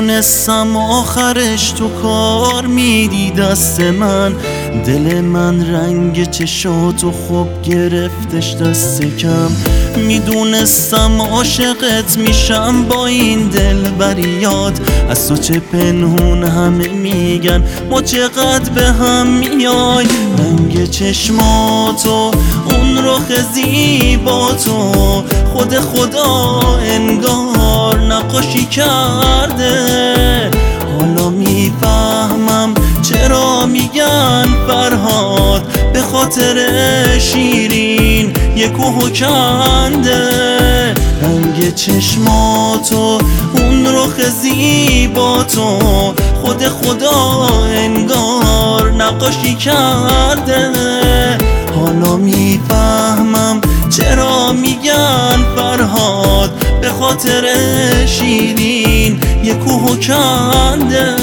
میدونستم آخرش تو کار میدی دست من. دل من رنگ چشاتو خوب گرفتش دست کم. میدونستم عاشقت میشم با این دلبریات. از تو چه پنهون همه میگن ما چقدر به هم میای. رنگ چشماتو اون رخ زیباتو خود خدا انگار نقاشی کرده. حالا میفهمم چرا میگن فرهاد به خاطر شیرین یه کوهو کنده. رنگ چشماتو اون رخ زیباتو خود خدا انگار نقاشی کرده. حالا میفهمم چرا میگن فرهاد به خاطر شیرین یه کوهو کنده.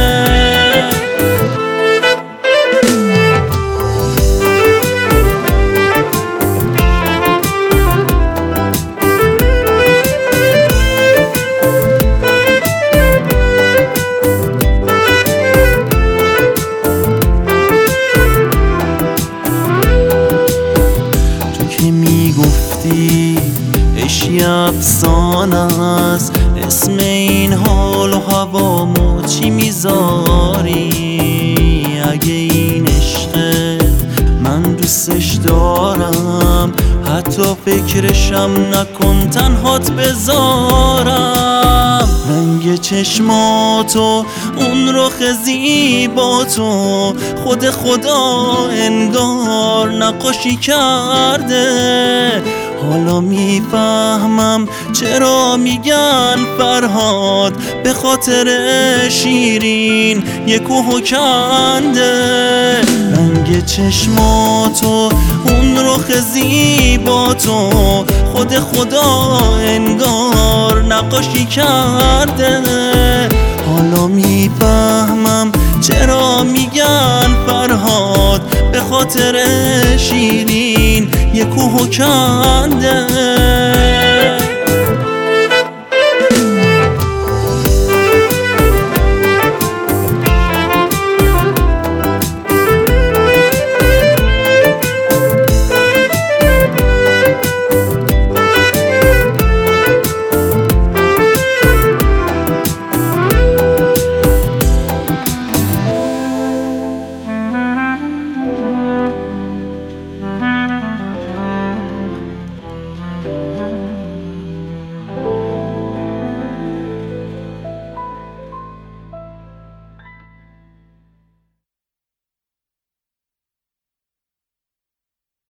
میگفتی عشقی افسانه است، اسم این حال و هوامو چی میذاری؟ اگه این عشقه من دوستش دارم، حتی فکرشم نکن تنهات بذارم. رنگ چشماتو اون رخ زیباتو خود خدا انگار نقاشی کرده. حالا میفهمم چرا میگن فرهاد به خاطر شیرین یه کوهو کنده. رنگ چشماتو اون رخ زیباتو خود خدا انگار نقاشی کرده. حالا میفهمم چرا میگن فرهاد به خاطر شیرین یه کوهو کنده.